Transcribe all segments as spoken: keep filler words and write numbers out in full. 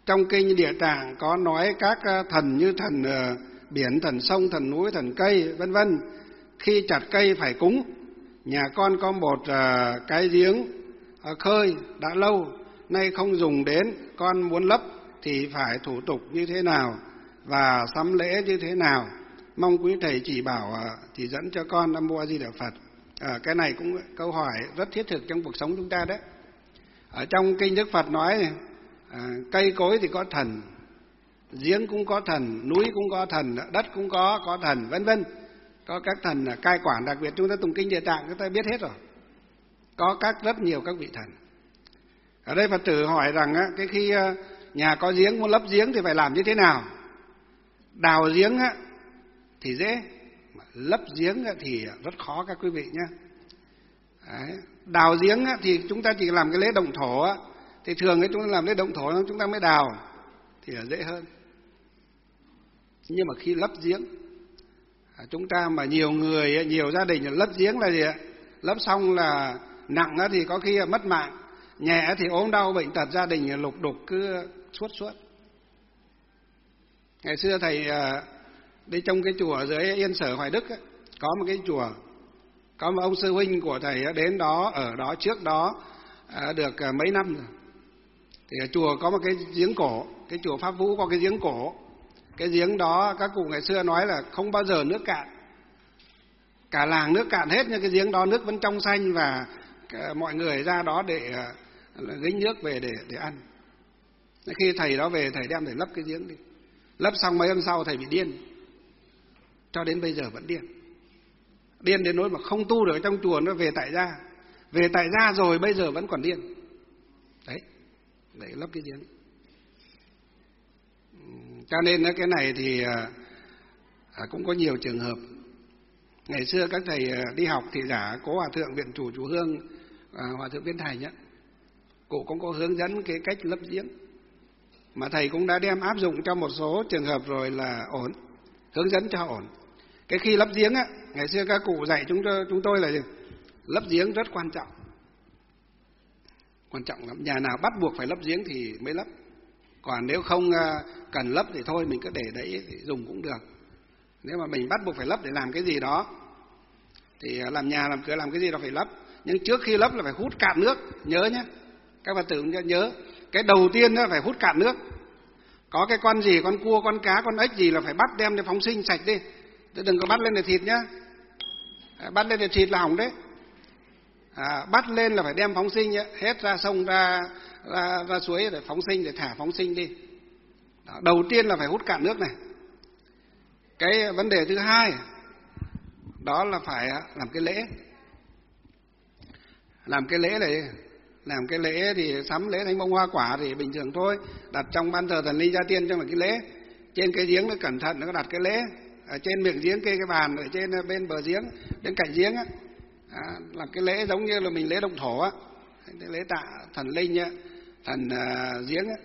trong kinh Địa Tạng có nói các thần như thần biển, thần sông, thần núi, thần cây, vân vân. Khi chặt cây phải cúng. Nhà con có một cái giếng khơi đã lâu nay không dùng đến, con muốn lấp thì phải thủ tục như thế nào và sắm lễ như thế nào? Mong quý thầy chỉ bảo, chỉ dẫn cho con. Nam Mô A Di Đà Phật. À, cái này cũng câu hỏi rất thiết thực trong cuộc sống chúng ta đấy. Ở trong kinh Đức Phật nói này, à, cây cối thì có thần, giếng cũng có thần, núi cũng có thần, đất cũng có có thần, vân vân. Có các thần cai quản, đặc biệt chúng ta tụng kinh Địa Tạng chúng ta biết hết rồi. Có các rất nhiều các vị thần. Ở đây Phật tử hỏi rằng á, cái khi nhà có giếng muốn lấp giếng thì phải làm như thế nào? Đào giếng á thì dễ, lấp giếng thì rất khó các quý vị nhé. Đấy. Đào giếng thì chúng ta chỉ làm cái lễ động thổ á, thì thường ấy chúng ta làm lễ động thổ chúng ta mới đào thì là dễ hơn. Nhưng mà khi lấp giếng, chúng ta mà nhiều người, nhiều gia đình lấp giếng là gì ạ? Lấp xong là nặng thì có khi mất mạng, nhẹ thì ốm đau bệnh tật, gia đình lục đục cứ suốt suốt. Ngày xưa thầy đi trong cái chùa ở dưới Yên Sở Hoài Đức ấy, có một cái chùa, có một ông sư huynh của thầy đến đó, ở đó trước đó được mấy năm rồi. Thì ở chùa có một cái giếng cổ, cái chùa Pháp Vũ có cái giếng cổ. Cái giếng đó các cụ ngày xưa nói là không bao giờ nước cạn, cả làng nước cạn hết, nhưng cái giếng đó nước vẫn trong xanh và mọi người ra đó để gánh nước về để để ăn. Khi thầy đó về, thầy đem thầy lấp cái giếng đi, lấp xong mấy hôm sau thầy bị điên, cho đến bây giờ vẫn điên, điên đến nỗi mà không tu được trong chùa, nó về tại gia, về tại gia rồi bây giờ vẫn còn điên. Đấy, để lấp cái giếng. Cho nên cái này thì cũng có nhiều trường hợp. Ngày xưa các thầy đi học thì giả Cố Hòa Thượng Viện Chủ Chùa Hương, Hòa Thượng Viên Thành nhé, cụ cũng có hướng dẫn cái cách lấp giếng, mà thầy cũng đã đem áp dụng cho một số trường hợp rồi là ổn, hướng dẫn cho ổn. Cái khi lấp giếng á, ngày xưa các cụ dạy chúng tôi, chúng tôi là gì? Lấp giếng rất quan trọng, quan trọng lắm. Nhà nào bắt buộc phải lấp giếng thì mới lấp, còn nếu không cần lấp thì thôi mình cứ để đấy thì dùng cũng được. Nếu mà mình bắt buộc phải lấp để làm cái gì đó thì làm nhà làm cửa làm cái gì đó phải lấp. Nhưng trước khi lấp là phải hút cạn nước, nhớ nhé, các Phật tử nhớ. Cái đầu tiên đó phải hút cạn nước. Có cái con gì, con cua, con cá, con ếch gì là phải bắt đem để phóng sinh sạch đi, đừng có bắt lên để thịt nhá. Bắt lên để thịt là hỏng đấy. À, bắt lên là phải đem phóng sinh nhá, hết ra sông, ra, ra ra suối để phóng sinh, để thả phóng sinh đi. Đó, đầu tiên là phải hút cạn nước này. Cái vấn đề thứ hai đó là phải làm cái lễ. Làm cái lễ này, làm cái lễ thì sắm lễ thánh bông hoa quả thì bình thường thôi, đặt trong ban thờ thần linh gia tiên trong một cái lễ. Trên cái giếng nó cẩn thận, nó đặt cái lễ. Ở trên miệng giếng kê cái bàn, ở trên bên bờ giếng, bên cạnh giếng á, à, làm cái lễ giống như là mình lễ động thổ á, lễ tạ thần linh á, thần uh, giếng á.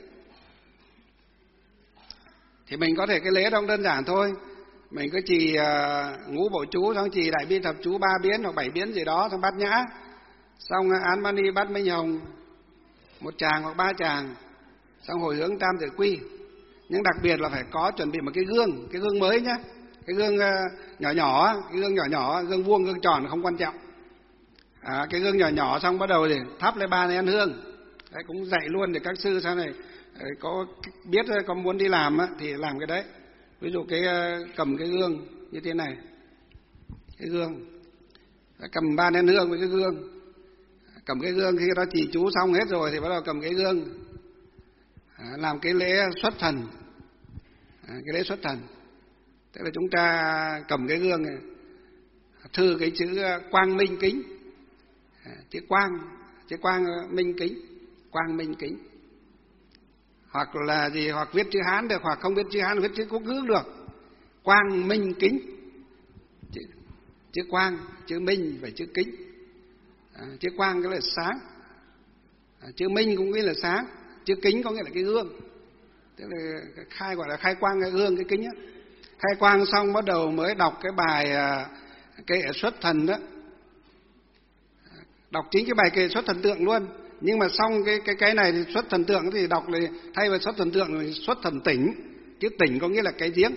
Thì mình có thể cái lễ đó đơn giản thôi, mình cứ trì uh, ngũ bộ chú, xong trì đại bi thập chú ba biến hoặc bảy biến gì đó, xong bát nhã, xong uh, án mani bát minh hồng một tràng hoặc ba tràng, xong hồi hướng tam tự quy. Nhưng đặc biệt là phải có chuẩn bị một cái gương, cái gương mới nhé, cái gương uh, nhỏ nhỏ, cái gương nhỏ nhỏ, gương vuông, gương tròn không quan trọng. À, cái gương nhỏ nhỏ xong bắt đầu thì thắp lên ba nén hương. Đấy, cũng dạy luôn để các sư sau này có biết có muốn đi làm á, thì làm cái đấy. Ví dụ cái cầm cái gương như thế này, cái gương, cầm ba nén hương với cái gương, cầm cái gương khi đó chỉ chú xong hết rồi thì bắt đầu cầm cái gương, à, làm cái lễ xuất thần, à, cái lễ xuất thần. Tức là chúng ta cầm cái gương này, thư cái chữ quang minh kính, à, chữ quang, chữ quang minh kính, quang minh kính. Hoặc là gì, hoặc viết chữ Hán được, hoặc không biết chữ Hán, viết chữ quốc ngữ được. Quang minh kính, chữ, chữ quang, chữ minh và chữ kính. À, chữ quang cái là sáng, à, chữ minh cũng nghĩa là sáng, chữ kính có nghĩa là cái gương. Tức là khai, gọi là khai quang cái gương, cái kính á. Khai quang xong bắt đầu mới đọc cái bài kệ xuất thần đó, đọc chính cái bài kệ xuất thần tượng luôn. Nhưng mà xong cái cái cái này thì xuất thần tượng thì đọc là thay vì xuất thần tượng thì xuất thần tỉnh. Chứ tỉnh có nghĩa là cái giếng.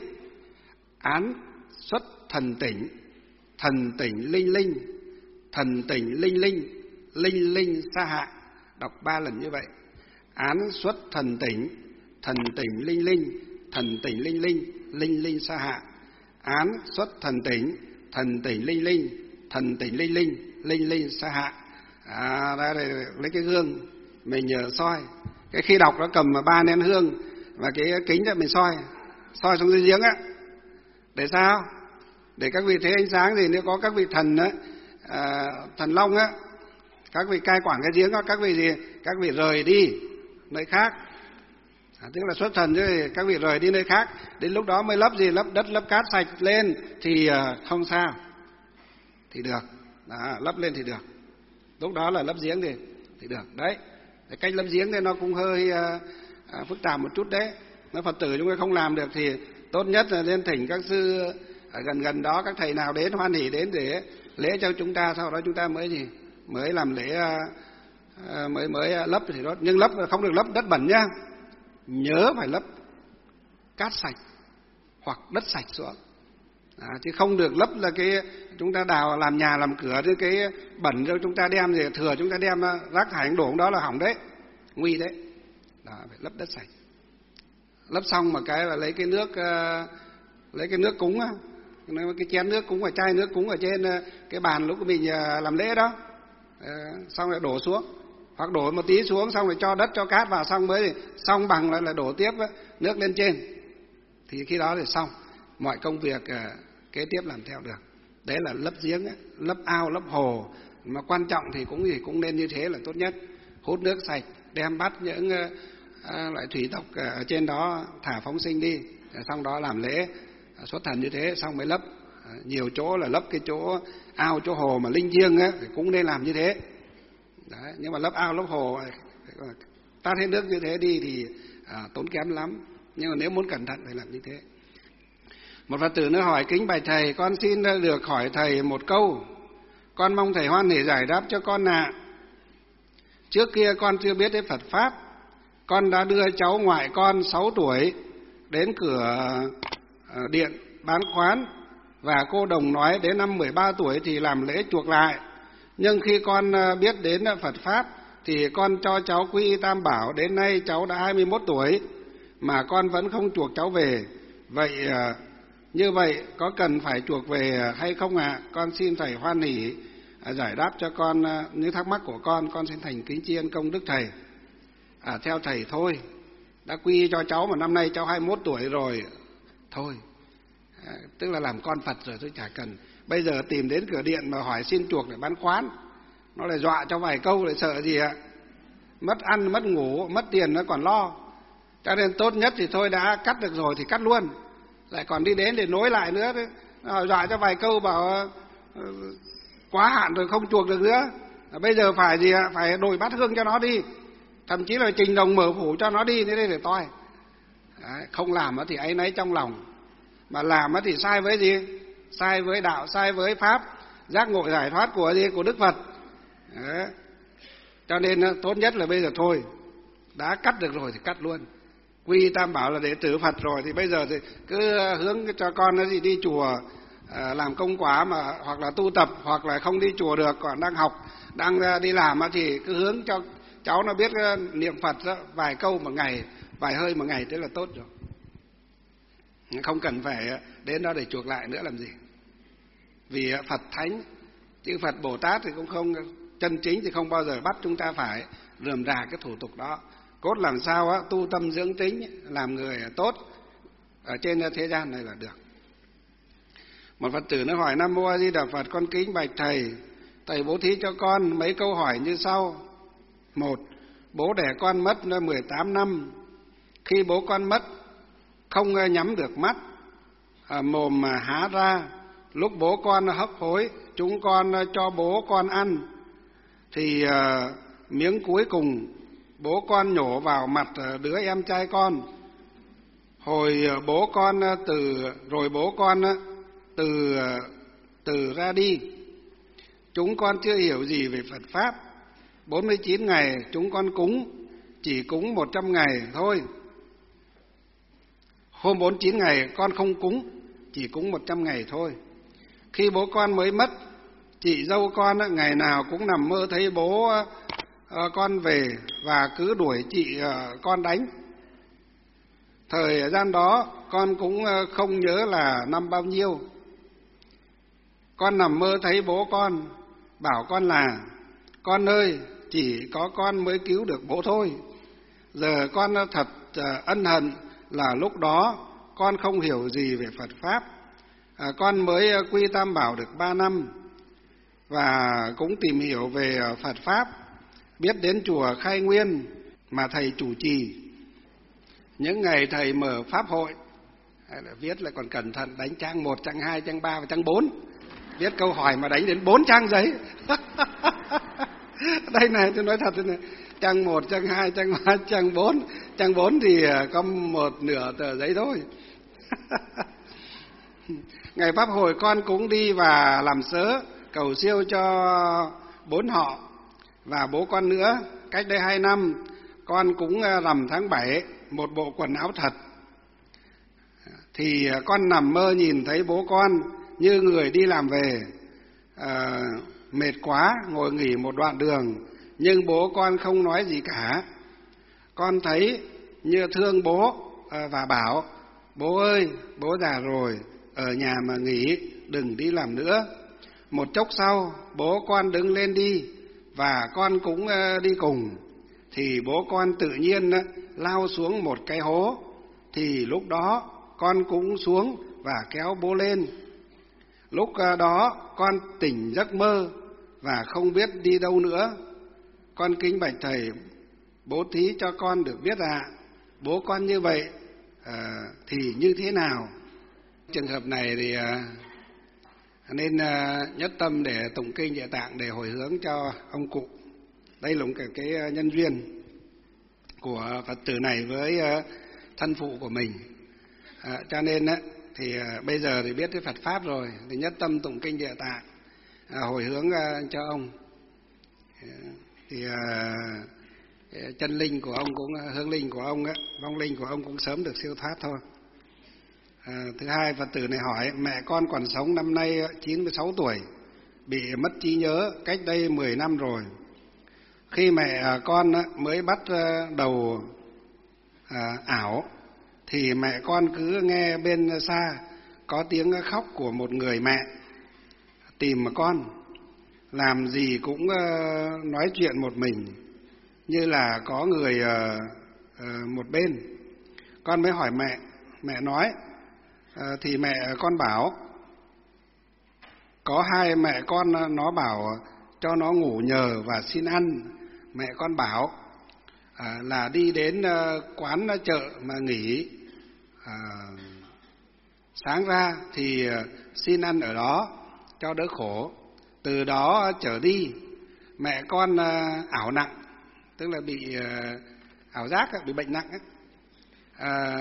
Án xuất thần tỉnh, thần tỉnh linh linh, thần tỉnh linh linh, linh linh sa hạ. Đọc ba lần như vậy. Án xuất thần tỉnh, thần tỉnh linh linh, thần tỉnh linh linh, linh linh sa hạ. Án xuất thần tỉnh, thần tỉnh linh linh, thần tỉnh linh linh, linh linh sa hạ. À, đây, đây, lấy cái gương mình nhờ soi. Cái khi đọc nó cầm ba nén hương và cái kính để mình soi, soi xuống dưới giếng á. Để sao? Để các vị thấy ánh sáng. Thì nếu có các vị thần á, à, thần long á, các vị cai quản cái giếng đó, các vị gì? Các vị rời đi nơi khác. À, tức là xuất thần chứ, các vị rời đi nơi khác. Đến lúc đó mới lấp gì? Lấp đất, lấp cát sạch lên thì à, không sao, thì được. Đó, lấp lên thì được. Lúc đó là lấp giếng thì thì được đấy. Cách lấp giếng thì nó cũng hơi à, à, phức tạp một chút đấy. Nếu Phật tử chúng ta không làm được thì tốt nhất là nên thỉnh các sư ở gần gần đó, các thầy nào đến hoan hỉ đến để lễ cho chúng ta, sau đó chúng ta mới gì mới làm lễ à, à, mới mới lấp thì đó. Nhưng lấp không được lấp đất bẩn nhá, nhớ phải lấp cát sạch hoặc đất sạch xuống. À, chứ không được lấp là cái chúng ta đào làm nhà làm cửa thì cái bẩn cho chúng ta đem thì thừa chúng ta đem rác thải đổ đó là hỏng đấy, nguy đấy. Đó, phải lấp đất sạch. Lấp xong mà cái là lấy cái nước uh, lấy cái nước cúng á, cái chén nước cúng và chai nước cúng ở trên uh, cái bàn lúc mình uh, làm lễ đó, uh, xong rồi đổ xuống, hoặc đổ một tí xuống xong rồi cho đất cho cát vào, xong mới xong bằng lại là đổ tiếp uh, nước lên trên, thì khi đó thì xong mọi công việc uh, kế tiếp làm theo được. Đấy là lấp giếng ấy, lấp ao lấp hồ, mà quan trọng thì cũng thì cũng nên như thế là tốt nhất. Hút nước sạch, đem bắt những uh, À, loại thủy tộc ở trên đó thả phóng sinh đi, xong đó làm lễ à, xuất thần như thế, xong mới lấp. À, nhiều chỗ là lấp cái chỗ ao chỗ hồ mà linh thiêng á thì cũng nên làm như thế. Đấy, nhưng mà lấp ao lấp hồ tát hết nước như thế đi thì à, tốn kém lắm. Nhưng mà nếu muốn cẩn thận phải làm như thế. Một Phật tử nữa hỏi: kính bạch thầy, con xin được hỏi thầy một câu, con mong thầy hoan hỉ giải đáp cho con ạ. Trước kia con chưa biết đến Phật pháp, con đã đưa cháu ngoại con sáu tuổi đến cửa điện bán khoán, và cô đồng nói đến năm mười ba tuổi thì làm lễ chuộc lại. Nhưng khi con biết đến Phật pháp thì con cho cháu quy y Tam Bảo, đến nay cháu đã hai mươi mốt tuổi mà con vẫn không chuộc cháu về. Vậy như vậy có cần phải chuộc về hay không ạ? À? Con xin thầy hoan hỉ giải đáp cho con những thắc mắc của con. Con xin thành kính tri ân công đức thầy. À, theo thầy thôi, đã quy cho cháu mà năm nay cháu hai mươi mốt tuổi rồi, thôi, à, tức là làm con Phật rồi, tôi chả cần. Bây giờ tìm đến cửa điện mà hỏi xin chuộc để bán khoán, nó lại dọa cho vài câu lại sợ gì ạ? Mất ăn, mất ngủ, mất tiền nó còn lo. Cho nên tốt nhất thì thôi, đã cắt được rồi thì cắt luôn, lại còn đi đến để nối lại nữa đấy. Dọa cho vài câu bảo uh, quá hạn rồi không chuộc được nữa. À, bây giờ phải gì ạ? Phải đổi bát hương cho nó đi, thậm chí là trình đồng mở phủ cho nó đi, thế đây để toi. Đấy, không làm thì áy náy trong lòng, mà làm thì sai với gì? Sai với đạo, sai với pháp giác ngộ giải thoát của gì? Của Đức Phật. Đấy. Cho nên tốt nhất là bây giờ thôi, đã cắt được rồi thì cắt luôn. Quy Tam Bảo là đệ tử Phật rồi thì bây giờ thì cứ hướng cho con nó gì đi chùa à, làm công quả mà, hoặc là tu tập, hoặc là không đi chùa được còn đang học, đang đi làm thì cứ hướng cho cháu nó biết niệm Phật đó, vài câu một ngày, vài hơi một ngày, thế là tốt rồi. Không cần phải đến đó để chuộc lại nữa làm gì. Vì Phật Thánh, chư Phật Bồ Tát thì cũng không, chân chính thì không bao giờ bắt chúng ta phải rườm rà cái thủ tục đó. Cốt làm sao á, tu tâm dưỡng tính, làm người tốt ở trên thế gian này là được. Một Phật tử nó hỏi: Nam Mô A Di Đà Phật, con kính bạch thầy, thầy bố thí cho con mấy câu hỏi như sau. Một, bố đẻ con mất mười tám năm. Khi bố con mất, không nhắm được mắt, mồm mà há ra. Lúc bố con hấp hối, chúng con cho bố con ăn, thì uh, miếng cuối cùng bố con nhổ vào mặt đứa em trai con. Hồi uh, bố con từ rồi bố con uh, từ uh, từ ra đi. Chúng con chưa hiểu gì về Phật pháp, bốn mươi chín ngày chúng con cúng, chỉ cúng một trăm ngày thôi. Hôm bốn mươi chín ngày con không cúng, chỉ cúng một trăm ngày thôi. Khi bố con mới mất, chị dâu con ngày nào cũng nằm mơ thấy bố con về và cứ đuổi chị con đánh. Thời gian đó con cũng không nhớ là năm bao nhiêu. Con nằm mơ thấy bố con, bảo con là: con ơi, chỉ có con mới cứu được bố thôi. Giờ con thật ân hận là lúc đó con không hiểu gì về Phật Pháp. À, con mới quy Tam Bảo được ba năm và cũng tìm hiểu về Phật Pháp, biết đến chùa Khai Nguyên mà thầy chủ trì. Những ngày thầy mở Pháp hội, viết lại còn cẩn thận, đánh trang một, trang hai, trang ba và trang bốn. Viết câu hỏi mà đánh đến bốn trang giấy. Đây này, tôi nói thật thế này, trang một, trang hai, trang ba, trang bốn. Trang bốn thì có một nửa tờ giấy thôi. Ngày Pháp hội con cũng đi và làm sớ, cầu siêu cho bốn họ và bố con nữa. Cách đây hai năm, con cũng rằm tháng bảy một bộ quần áo thật. Thì con nằm mơ nhìn thấy bố con như người đi làm về, à, mệt quá, ngồi nghỉ một đoạn đường, nhưng bố con không nói gì cả. Con thấy như thương bố à, và bảo: bố ơi, bố già rồi, ở nhà mà nghỉ, đừng đi làm nữa. Một chốc sau, bố con đứng lên đi, và con cũng uh, đi cùng. Thì bố con tự nhiên uh, lao xuống một cái hố. Thì lúc đó, con cũng xuống và kéo bố lên. Lúc uh, đó, con tỉnh giấc mơ và không biết đi đâu nữa. Con kính bạch thầy bố thí cho con được biết ạ. À, bố con như vậy uh, thì như thế nào? Trường hợp này thì uh, nên uh, nhất tâm để tụng kinh Địa Tạng để hồi hướng cho ông cụ. Đây là một cái, cái nhân duyên của Phật tử này với uh, thân phụ của mình. Uh, cho nên uh, thì uh, bây giờ thì biết cái Phật Pháp rồi, thì nhất tâm tụng kinh Địa Tạng, uh, hồi hướng uh, cho ông. Uh, thì uh, chân linh của ông cũng, hương linh của ông, uh, vong linh của ông cũng sớm được siêu thoát thôi. À, thứ hai, Phật tử này hỏi: mẹ con còn sống năm nay chín mươi sáu tuổi, bị mất trí nhớ cách đây mười năm rồi. Khi mẹ con mới bắt đầu à, ảo, thì mẹ con cứ nghe bên xa có tiếng khóc của một người mẹ tìm mà con, làm gì cũng uh, nói chuyện một mình, như là có người uh, uh, một bên. Con mới hỏi mẹ, mẹ nói À, thì mẹ con bảo có hai mẹ con nó bảo cho nó ngủ nhờ và xin ăn. Mẹ con bảo à, là đi đến uh, quán chợ mà nghỉ, à, sáng ra thì uh, xin ăn ở đó cho đỡ khổ. Từ đó trở đi mẹ con uh, ảo nặng, tức là bị uh, ảo giác, bị bệnh nặng ấy. À,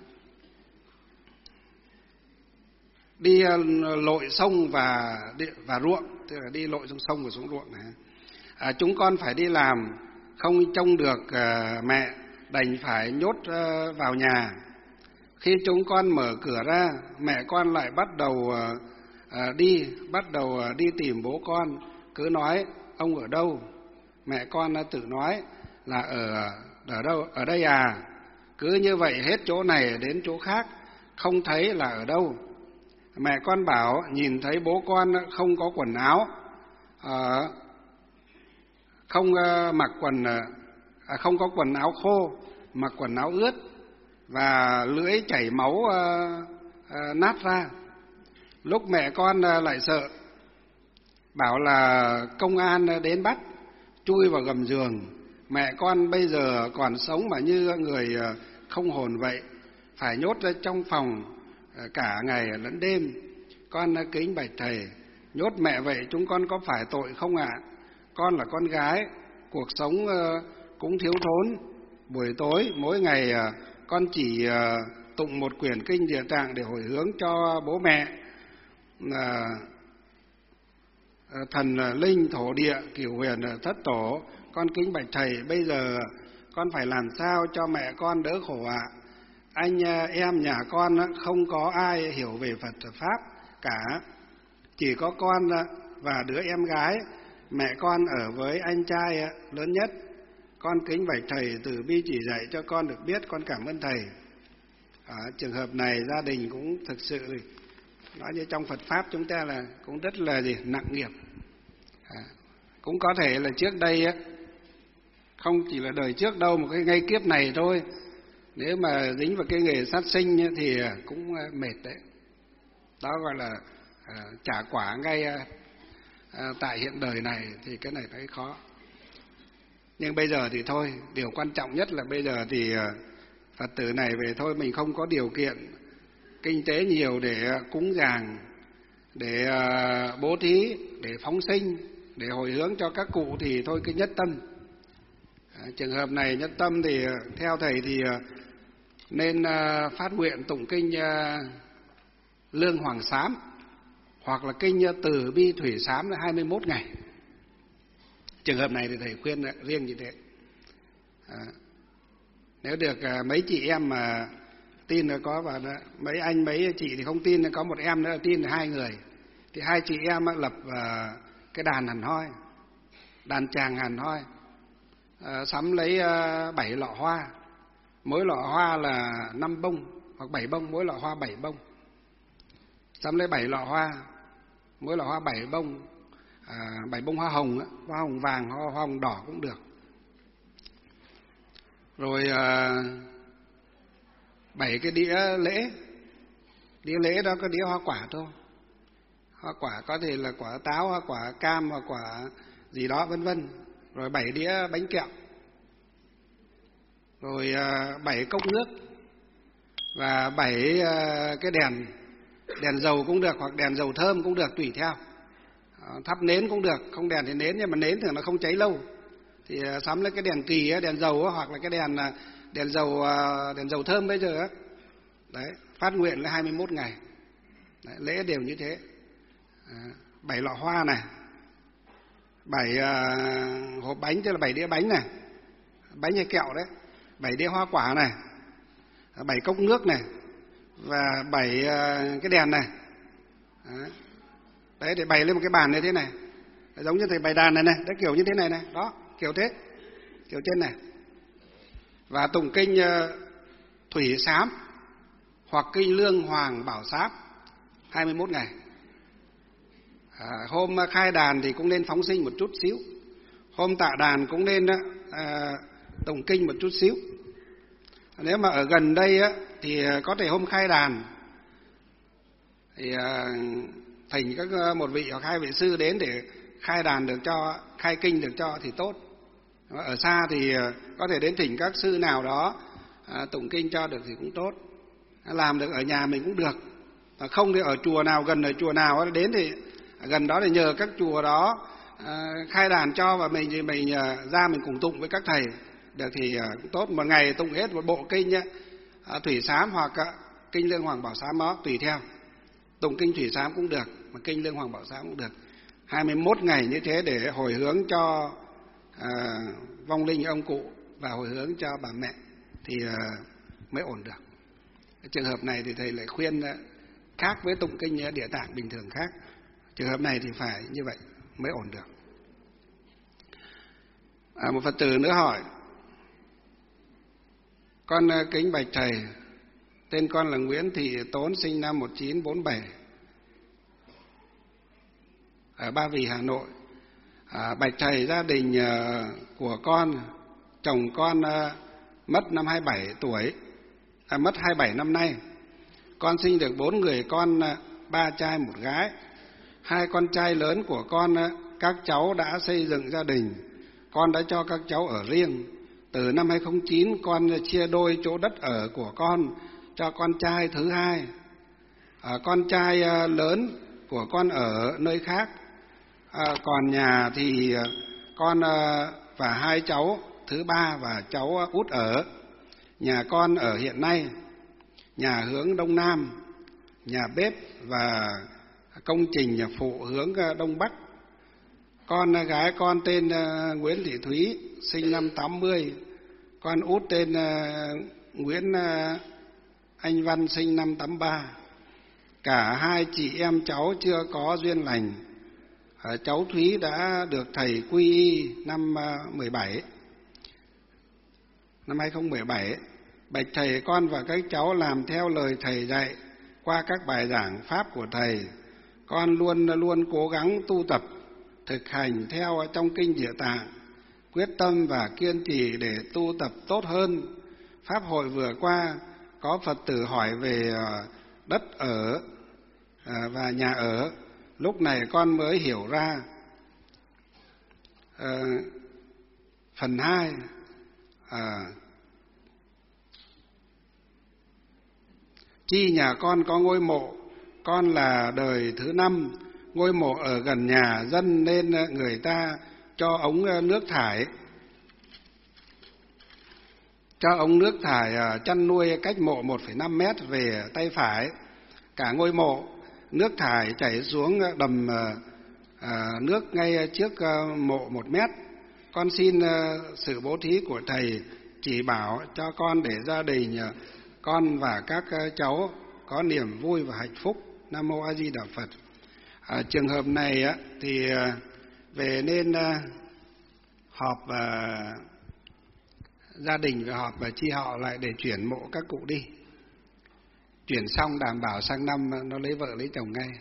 đi lội sông và và ruộng, tức là đi lội xuống sông và xuống ruộng này. À, chúng con phải đi làm, không trông được uh, mẹ, đành phải nhốt uh, vào nhà. Khi chúng con mở cửa ra, mẹ con lại bắt đầu uh, uh, đi, bắt đầu uh, đi tìm bố con, cứ nói: ông ở đâu? Mẹ con uh, tự nói là ở ở đâu? Ở đây à? Cứ như vậy hết chỗ này đến chỗ khác, không thấy là ở đâu. Mẹ con bảo nhìn thấy bố con không có quần áo, à, không uh, mặc quần, à, không có quần áo khô, mặc quần áo ướt và lưỡi chảy máu uh, uh, nát ra. Lúc mẹ con uh, lại sợ, bảo là công an đến bắt, chui vào gầm giường. Mẹ con bây giờ còn sống mà như người uh, không hồn vậy, phải nhốt ra trong phòng cả ngày lẫn đêm. Con kính bạch thầy, nhốt mẹ vậy chúng con có phải tội không ạ? À? Con là con gái, cuộc sống cũng thiếu thốn. Buổi tối mỗi ngày con chỉ tụng một quyển kinh Địa Tạng để hồi hướng cho bố mẹ. thần linh thổ địa cửu huyền thất tổ, con kính bạch thầy, bây giờ con phải làm sao cho mẹ con đỡ khổ ạ? Anh em nhà con không có ai hiểu về Phật Pháp cả, chỉ có con và đứa em gái, mẹ con ở với anh trai lớn nhất. Con kính bạch thầy từ bi chỉ dạy cho con được biết, con cảm ơn thầy. Ở trường hợp này gia đình cũng thực sự nói như trong Phật Pháp chúng ta là cũng rất là gì nặng nghiệp. À, cũng có thể là trước đây á, không chỉ là đời trước đâu, một cái ngay kiếp này thôi, nếu mà dính vào cái nghề sát sinh thì cũng mệt đấy. Đó gọi là à, trả quả ngay à, tại hiện đời này thì cái này thấy khó. Nhưng bây giờ thì thôi, điều quan trọng nhất là bây giờ thì à, Phật tử này về thôi, mình không có điều kiện kinh tế nhiều để cúng dường, để à, bố thí, để phóng sinh, để hồi hướng cho các cụ thì thôi cứ nhất tâm. À, trường hợp này nhất tâm thì theo thầy thì nên à, phát nguyện tụng kinh à, Lương Hoàng Sám hoặc là kinh Từ Bi Thủy Sám là hai mươi mốt ngày. Trường hợp này thì thầy khuyên riêng như thế. À, nếu được à, mấy chị em mà tin là có, và mấy anh mấy chị thì không tin, có một em nữa tin là hai người, thì hai chị em lập à, cái đàn hàn hoi, đàn tràng hàn hoi, à, sắm lấy à, bảy lọ hoa, mỗi lọ hoa là năm bông hoặc bảy bông, mỗi lọ hoa bảy bông. Sắm lấy bảy lọ hoa, mỗi lọ hoa bảy bông, à, bảy bông hoa hồng, hoa hồng vàng, hoa, hoa hồng đỏ cũng được. Rồi à, bảy cái đĩa lễ, đĩa lễ đó có đĩa hoa quả thôi. Hoa quả có thể là quả táo, hoa quả cam, hoa quả gì đó vân vân. Rồi bảy đĩa bánh kẹo. Rồi à, bảy cốc nước và bảy à, cái đèn, đèn dầu cũng được hoặc đèn dầu thơm cũng được, tùy theo. À, thắp nến cũng được, không đèn thì nến, nhưng mà nến thường nó không cháy lâu. Thì à, sắm lấy cái đèn kỳ, đèn dầu hoặc là cái đèn đèn dầu đèn dầu thơm bây giờ á. Đấy, phát nguyện là hai mươi mốt ngày. Đấy, lễ đều như thế. À, bảy lọ hoa này, bảy à, hộp bánh, tức là bảy đĩa bánh này, bánh hay kẹo đấy, bảy đĩa hoa quả này, bảy cốc nước này và bảy à, cái đèn này. Đấy. Đấy, để bày lên một cái bàn như thế này, giống như thầy bày đàn này này, đấy, kiểu như thế này này, đó, kiểu thế, kiểu trên này. Và tụng kinh uh, Thủy Sám hoặc kinh Lương Hoàng Bảo Sám hai mươi mốt ngày. À, hôm khai đàn thì cũng nên phóng sinh một chút xíu, hôm tạ đàn cũng nên uh, tụng kinh một chút xíu. Nếu mà ở gần đây uh, thì có thể hôm khai đàn thì uh, thỉnh các uh, một vị hoặc hai vị sư đến để khai đàn được cho, khai kinh được cho thì tốt. Ở xa thì có thể đến thỉnh các sư nào đó à, tụng kinh cho được thì cũng tốt. Làm được ở nhà mình cũng được. Và không thì ở chùa nào, gần ở chùa nào đến thì gần đó thì nhờ các chùa đó à, khai đàn cho, và mình thì mình à, ra mình cùng tụng với các thầy được thì à, cũng tốt. Một ngày tụng hết một bộ kinh à, Thủy Sám hoặc à, kinh Lương Hoàng Bảo Sám đó, tùy theo. Tụng kinh Thủy Sám cũng được, mà kinh Lương Hoàng Bảo Sám cũng được. hai mươi mốt ngày như thế để hồi hướng cho À, vong linh ông cụ và hồi hướng cho bà mẹ thì à, mới ổn được. Cái trường hợp này thì thầy lại khuyên à, khác với tụng kinh Địa Tạng bình thường khác. Trường hợp này thì phải như vậy mới ổn được. À, một Phật tử nữa hỏi: con à, kính bạch thầy, tên con là Nguyễn Thị Tốn, sinh năm một nghìn chín trăm bốn mươi bảy ở Ba Vì, Hà Nội. À, bạch thầy, gia đình uh, của con, chồng con uh, mất năm hai mươi bảy tuổi, à, mất hai mươi bảy năm nay. Con sinh được bốn người con, uh, ba trai một gái. Hai con trai lớn của con, uh, các cháu đã xây dựng gia đình, con đã cho các cháu ở riêng. Từ năm hai không không chín, con chia đôi chỗ đất ở của con cho con trai thứ hai. À, con trai uh, lớn của con ở nơi khác. À, còn nhà thì con và hai cháu thứ ba và cháu út ở. Nhà con ở hiện nay, nhà hướng đông nam, nhà bếp và công trình nhà phụ hướng đông bắc. Con gái con tên uh, Nguyễn Thị Thúy, sinh năm tám mươi. Con út tên uh, Nguyễn uh, Anh Văn, sinh năm tám ba. Cả hai chị em cháu chưa có duyên lành. Uh, cháu Thúy đã được thầy quy y năm uh, mười bảy. Năm hai không một bảy. Bạch thầy, con và các cháu làm theo lời thầy dạy qua các bài giảng pháp của thầy. Con luôn luôn cố gắng tu tập, thực hành theo trong kinh Địa Tạng, quyết tâm và kiên trì để tu tập tốt hơn. Pháp hội vừa qua có Phật tử hỏi về đất ở và nhà ở. Lúc này con mới hiểu ra. À, phần hai. À, chi nhà con có ngôi mộ, con là đời thứ năm. Ngôi mộ ở gần nhà dân nên người ta cho ống nước thải cho ống nước thải chăn nuôi cách mộ một phẩy năm mét về tay phải. Cả ngôi mộ, nước thải chảy xuống đầm à, nước ngay trước mộ một mét. Con xin sự bố thí của thầy chỉ bảo cho con để gia đình con và các cháu có niềm vui và hạnh phúc. Nam mô A Di Đà Phật. À, trường hợp này á, thì về nên à, họp à, gia đình và họp và chi họ lại để chuyển mộ các cụ đi. Chuyển xong đảm bảo sang năm nó lấy vợ lấy chồng ngay,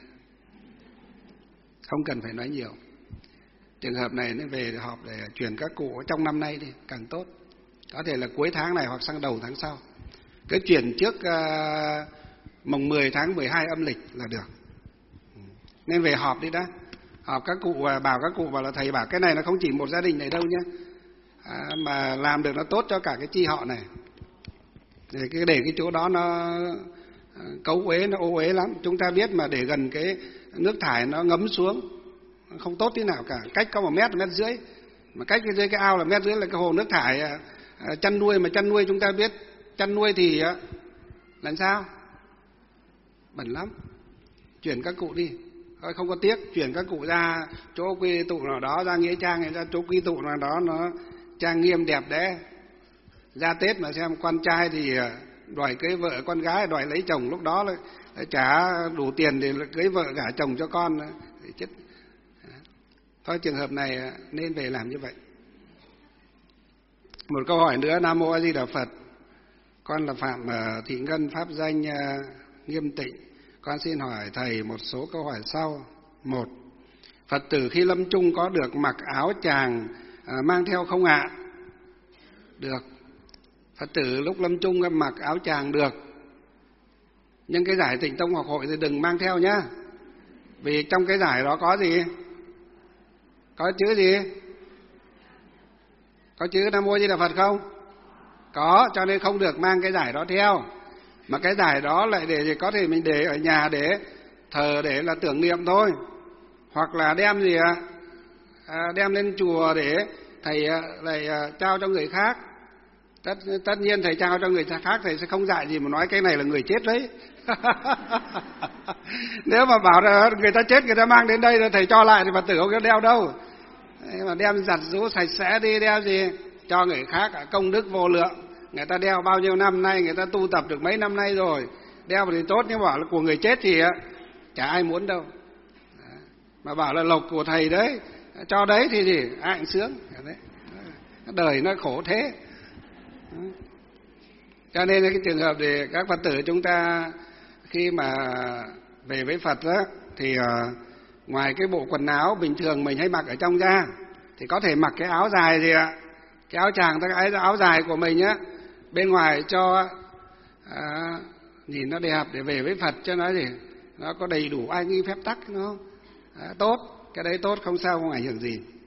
không cần phải nói nhiều. Trường hợp này nó về họp để chuyển các cụ trong năm nay đi càng tốt, có thể là cuối tháng này hoặc sang đầu tháng sau. Cứ chuyển trước à, mùng mười tháng mười hai âm lịch là được. Nên về họp đi đã. Họp các cụ, bảo các cụ bảo là thầy bảo cái này nó không chỉ một gia đình này đâu nhé, à, mà làm được nó tốt cho cả cái chi họ này. Để cái, để cái chỗ đó nó cấu uế, nó ô uế lắm. Chúng ta biết mà để gần cái nước thải nó ngấm xuống, không tốt tí nào cả. Cách có một mét, một mét rưỡi. Mà cách cái dưới cái ao là mét rưỡi là cái hồ nước thải à, chăn nuôi. Mà chăn nuôi chúng ta biết, chăn nuôi thì à, làm sao? Bẩn lắm. Chuyển các cụ đi. Không có tiếc, chuyển các cụ ra chỗ quy tụ nào đó, ra nghĩa trang, ra chỗ quy tụ nào đó nó trang nghiêm đẹp đẽ. Ra Tết mà xem con trai thì đòi cưới vợ, con gái đòi lấy chồng, lúc đó là trả đủ tiền để cưới vợ gả chồng cho con thì chết. Thôi trường hợp này nên về làm như vậy. Một câu hỏi nữa. Nam mô A Di Đà Phật. Con là Phạm Thị Ngân, pháp danh Nghiêm Tịnh. Con xin hỏi thầy một số câu hỏi sau. Một, Phật tử khi lâm chung có được mặc áo tràng à, mang theo không ạ? Được. Phật tử lúc lâm chung mặc áo tràng được. Nhưng cái giải Tịnh Tông Học Hội thì đừng mang theo nhá. Vì trong cái giải đó có gì? Có chữ gì? Có chữ Nam Mô A Di Đà Phật không? Có, cho nên không được mang cái giải đó theo. Mà cái giải đó lại để có thể mình để ở nhà để thờ, để là tưởng niệm thôi. Hoặc là đem gì ạ? À, đem lên chùa để thầy lại à, trao cho người khác. Tất, tất nhiên thầy trao cho người khác thầy sẽ không dạy gì mà nói cái này là người chết đấy. Nếu mà bảo là người ta chết người ta mang đến đây rồi thầy cho lại thì Phật tử không có đeo đâu. Đấy, mà đem giặt rũ sạch sẽ đi, đeo gì cho người khác, công đức vô lượng. Người ta đeo bao nhiêu năm nay, người ta tu tập được mấy năm nay rồi, đeo thì tốt, nhưng bảo là của người chết thì chả ai muốn đâu. Mà bảo là lộc của thầy đấy, cho đấy thì gì ai cũng sướng. Đấy. Đời nó khổ thế. Cho nên cái trường hợp thì các Phật tử chúng ta khi mà về với Phật đó, thì uh, ngoài cái bộ quần áo bình thường mình hay mặc ở trong ra, thì có thể mặc cái áo dài gì ạ, cái áo tràng, cái áo dài của mình á, bên ngoài cho à, nhìn nó đẹp để về với Phật, cho nó gì nó có đầy đủ ai nghi phép tắc nó à, tốt, cái đấy tốt không sao, không ảnh hưởng gì.